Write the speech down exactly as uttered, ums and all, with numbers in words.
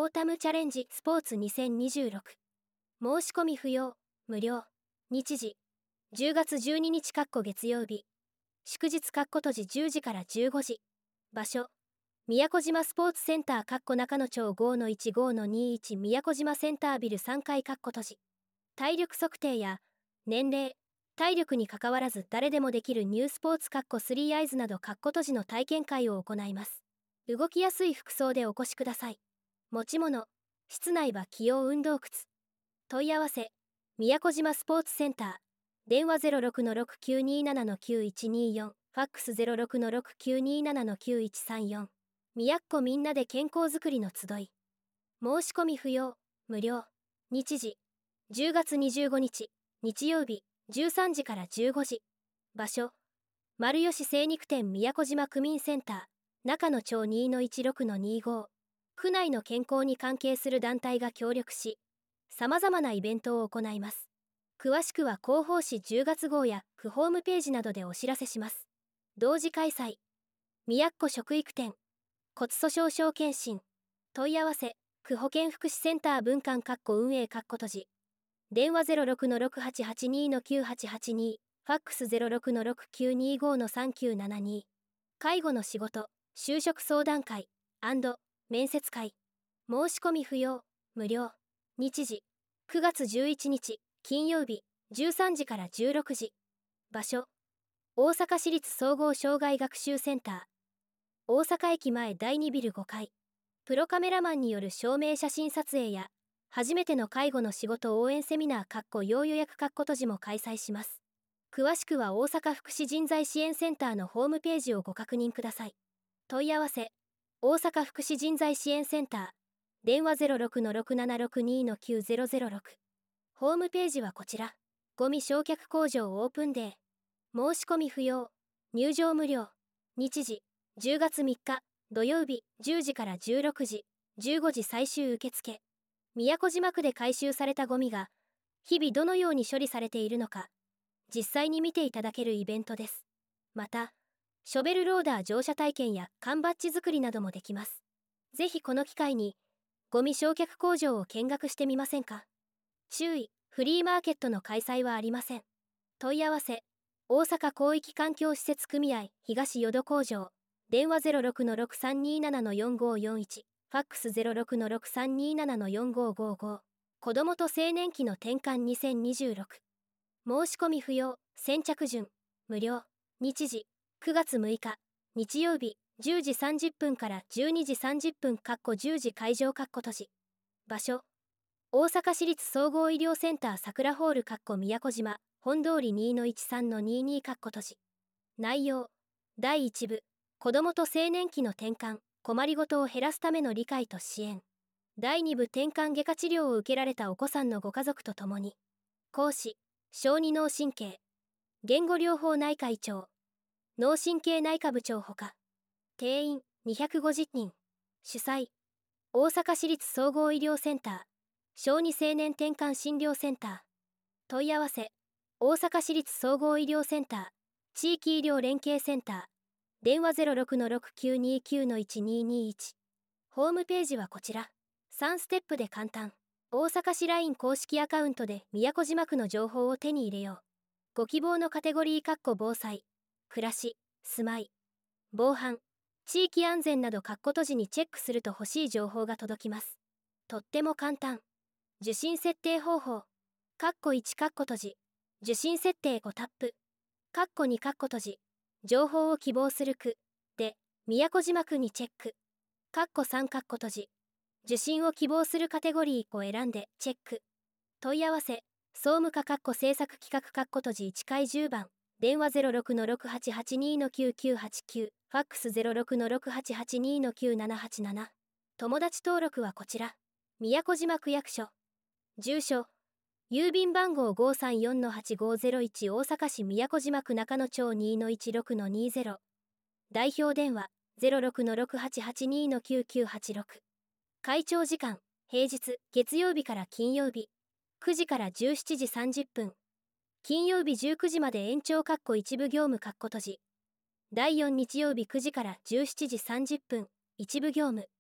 ータムチャレンジスポーツにせんにじゅうろく申し込み不要無料日時じゅうがつじゅうににち月曜日祝日閉じじゅうじからじゅうごじ場所宮古島スポーツセンター中野町 ごのいちごのにいち 宮古島センタービルさんかい閉じ体力測定や年齢体力にかかわらず誰でもできるニュースポーツスリーアイズなど閉じの体験会を行います。動きやすい服装でお越しください。持ち物室内は起用運動靴。問い合わせ宮古島スポーツセンター電話 ゼロろくのろくきゅうにななのきゅういちによん ファックス ゼロろくのろくきゅうにななのきゅういちさんよん。宮古みんなで健康づくりの集い。申し込み不要無料日時じゅうがつにじゅうごにち日曜日じゅうさんじからじゅうごじ場所丸吉精肉店宮古島区民センター中野町 にのいちろくのにじゅうご。区内の健康に関係する団体が協力しさまざまなイベントを行います。詳しくは広報誌じゅうがつ号や区ホームページなどでお知らせします。同時開催宮古食育展骨粗鬆症検診問い合わせ区保健福祉センター分館運営閉じ電話 ゼロろくのろくはちはちにのきゅうはちはちに ファックス ゼロろくのろくきゅうにごのさんきゅうななに。介護の仕事就職相談会&面接会申し込み不要無料日時くがつじゅういちにち金曜日じゅうさんじからじゅうろくじ場所大阪市立総合障害学習センター大阪駅前だいにビルごかい。プロカメラマンによる証明写真撮影や初めての介護の仕事応援セミナー要予約閉じも開催します。詳しくは大阪福祉人材支援センターのホームページをご確認ください。問い合わせ大阪福祉人材支援センター電話 ゼロろくのろくななろくにのきゅうゼロゼロろく。ホームページはこちら。ゴミ焼却工場オープンデー申し込み不要入場無料日時じゅうがつみっか土曜日じゅうじからじゅうろくじじゅうごじ最終受付。宮古島区で回収されたゴミが日々どのように処理されているのか実際に見ていただけるイベントです。またショベルローダー乗車体験や缶バッジ作りなどもできます。ぜひこの機会にゴミ焼却工場を見学してみませんか。注意フリーマーケットの開催はありません。問い合わせ大阪広域環境施設組合東淀工場電話 ゼロろくのろくさんにななのよんごよんいち。ファックス ゼロろくのろくさんにななのよんごごご。子どもと青年期の転換にせんにじゅうろく申し込み不要先着順無料日時くがつむいか日曜日じゅうじさんじゅっぷんからじゅうにじさんじゅっぷんじゅうじ会場閉じ場所大阪市立総合医療センター桜ホール宮古島本通り にのいちさんのにじゅうに閉じ内容だいいち部子どもと青年期の転換困りごとを減らすための理解と支援。だいに部転換外科治療を受けられたお子さんのご家族とともに講師小児脳神経言語療法内科医長脳神経内科部長ほか定員にひゃくごじゅうにん主催大阪市立総合医療センター小児青年転換診療センター問い合わせ大阪市立総合医療センター地域医療連携センター電話 ゼロろくのろくきゅうにきゅうのいちににいち。ホームページはこちら。さんステップで簡単。大阪市 ライン 公式アカウントで宮古島区の情報を手に入れよう。ご希望のカテゴリー防災、暮らし、住まい、防犯、地域安全など閉じにチェックすると欲しい情報が届きます。とっても簡単。受信設定方法。いち閉じ。受信設定ごタップ。に閉じ。情報を希望する区で宮古島区にチェック。さん閉じ。受信を希望するカテゴリーを選んでチェック。問い合わせ総務課政策企画閉じいちかいじゅうばん電話 ゼロろくのろくはちはちにのきゅうきゅうはちきゅうファックス ゼロろくのろくはちはちにのきゅうななはちなな。友達登録はこちら。宮古島区役所住所郵便番号 ごさんよんのはちごゼロいち 大阪市宮古島区中野町 にのいちろくのにじゅう。代表電話 ゼロろくのろくはちはちにのきゅうきゅうはちろく。会長時間平日月曜日から金曜日くじからじゅうしちじさんじゅっぷん金曜日じゅうくじまで延長一部業務閉じだいよん日曜日くじからじゅうしちじさんじゅっぷん一部業務